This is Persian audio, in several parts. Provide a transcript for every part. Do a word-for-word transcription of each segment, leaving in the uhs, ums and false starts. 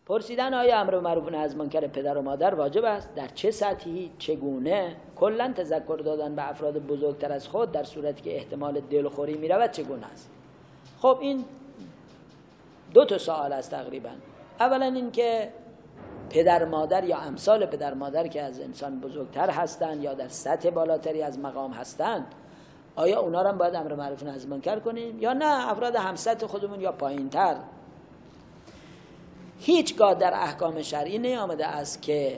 پرسیدن آیا امر معروف و نهی از منکر پدر و مادر واجب است؟ در چه سطحی؟ چگونه؟ کلا تذکر دادن به افراد بزرگتر از خود در صورتی که احتمال دلخوری میرود چگونه است؟ خب این دو تا سوال است تقریبا. اولا این که پدر مادر یا امثال پدر مادر که از انسان بزرگتر هستند یا در سطح بالاتری از مقام هستند، آیا اونا رو هم باید امر معروف و نهی از منکر کنیم یا نه افراد همسطح خودمون یا پایینتر؟ هیچگاه در احکام شرعی نیامده است که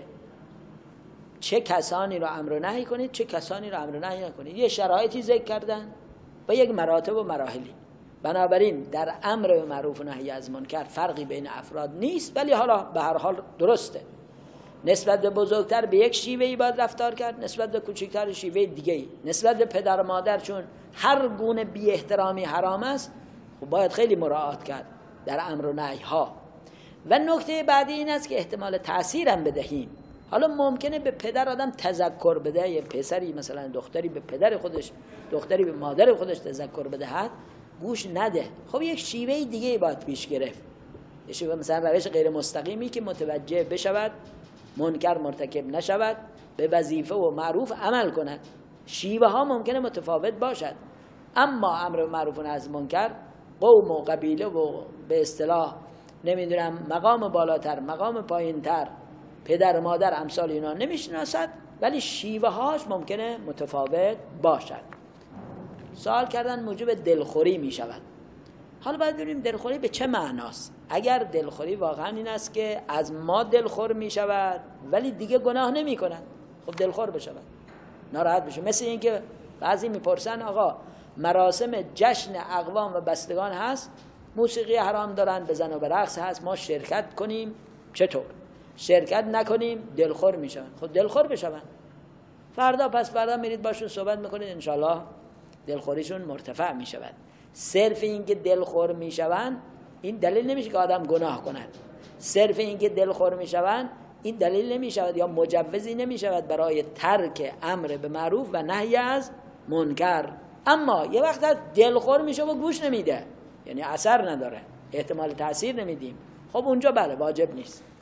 چه کسانی رو امر و نهی کنید چه کسانی رو امر و نهی نکنید. یه شرایطی ذکر کردن و یک مراتب و مراحلی. بنابراین در امر معروف و نهی از منکر فرقی بین افراد نیست، ولی حالا به هر حال درسته. نسبت به بزرگتر به یک شیوهی باید رفتار کرد، نسبت به کوچکتر شیوه دیگه‌ای. نسبت به پدر و مادر چون هر گونه بی احترامی حرام است، خب باید خیلی مراعات کرد در امر و نهی ها. و نکته بعدی این است که احتمال تأثیر هم بدهیم. حالا ممکنه به پدر آدم تذکر بده، یه پسری مثلا دختری به پدر خودش، دختری به مادر خودش تذکر بدهد، گوش نده. خب یک شیوه دیگه باید پیش گرفت، یه شیوه مثلا روش غیر مستقیمی که متوجه بشود، منکر مرتکب نشود، به وظیفه و معروف عمل کند. شیوه ها ممکنه متفاوت باشد، اما امر معروف و نهی از منکر قوم و قبیله و به اصطلاح نمیدونم مقام بالاتر مقام پایینتر پدر مادر امثال اینا نمیشناسد، ولی شیوه هاش ممکنه متفاوت باشد. سوال کردن موجب دلخوری می شود. حالا باید ببینیم دلخوری به چه معناست. اگر دلخوری واقعا این است که از ما دلخور می شود ولی دیگه گناه نمی کند، خب دلخور بشود، ناراحت بشه. مثل این که بعضی میپرسن آقا مراسم جشن اقوام و بستگان هست، موسیقی حرام دارن، بزن و برقص هست، ما شرکت کنیم چطور؟ شرکت نکنیم دلخور میشن. خب دلخور بشون، فردا پس فردا میرید باشون صحبت میکنید، انشالله دلخوریشون مرتفع میشود. صرف این که دلخور میشون این دلیل نمیشه که آدم گناه کند. صرف این که دلخور میشون این دلیل نمیشود یا مجوزی نمیشود برای ترک امر به معروف و نهی از منکر. اما یه وقت دلخور میشه و گوش نمیده، یعنی اثر نداره، احتمال تأثیر نمیدیم، خب اونجا بله واجب نیست.